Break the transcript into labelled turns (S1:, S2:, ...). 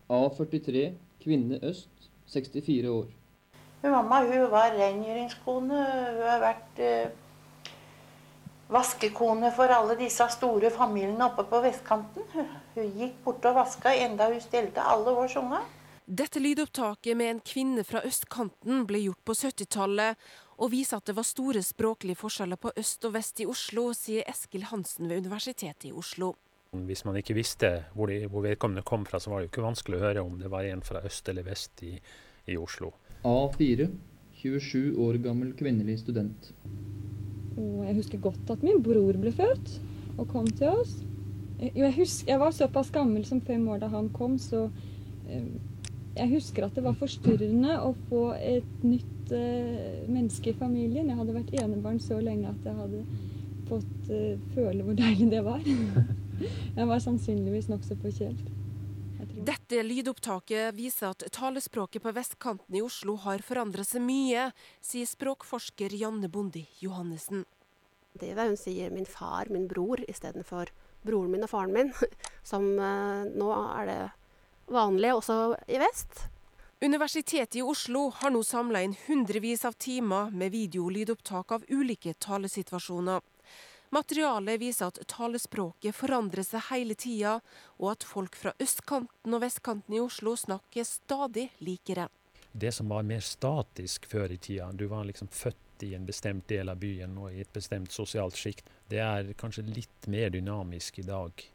S1: A43, kvinne øst, 64 år.
S2: Mamma hun var rengjøringskone, hun har vært vaskekone for alle disse store familiene oppe på vestkanten. Hun gikk bort og vaska enda hun stelte alle vårs unger.
S3: Dette lydopptaket med en kvinne fra østkanten ble gjort på 70-tallet, og viser at det var store språklige forskjeller på øst og vest i Oslo, sier Eskil Hansen ved Universitetet i Oslo.
S4: Hvis man ikke visste hvor vedkommende kom fra, så var det jo ikke vanskelig å høre om det var en fra øst eller vest i Oslo.
S1: A4, 27 år gammel kvinnelig student.
S5: Og jeg husker godt at min bror ble født og kom til oss. Jeg var såpass gammel som 5 år da han kom, så jeg husker at det var forstyrrende å få et nytt menneske i familien. Jeg hadde vært enebarn så lenge at jeg hadde fått føle hvor deilig det var. Jeg var sannsynligvis nok så forkjelt.
S3: Dette lydopptaket viser at talespråket på vestkanten i Oslo har forandret seg mye, sier språkforsker Janne Bondi Johannessen.
S6: Det er det hun sier, min far, min bror, i stedet for broren min og faren min, som nå er det vanlig også i vest.
S3: Universitetet i Oslo har nå samlet inn hundrevis av timer med videolydopptak av ulike talesituasjoner. Materialet viser at talespråket forandrer seg hele tida, og at folk fra østkanten og vestkanten i Oslo snakker stadig likere.
S4: Det som var mer statisk før i tida, du var liksom født i en bestemt del av byen og i et bestemt sosialt sjikt, det er kanskje litt mer dynamisk i dag.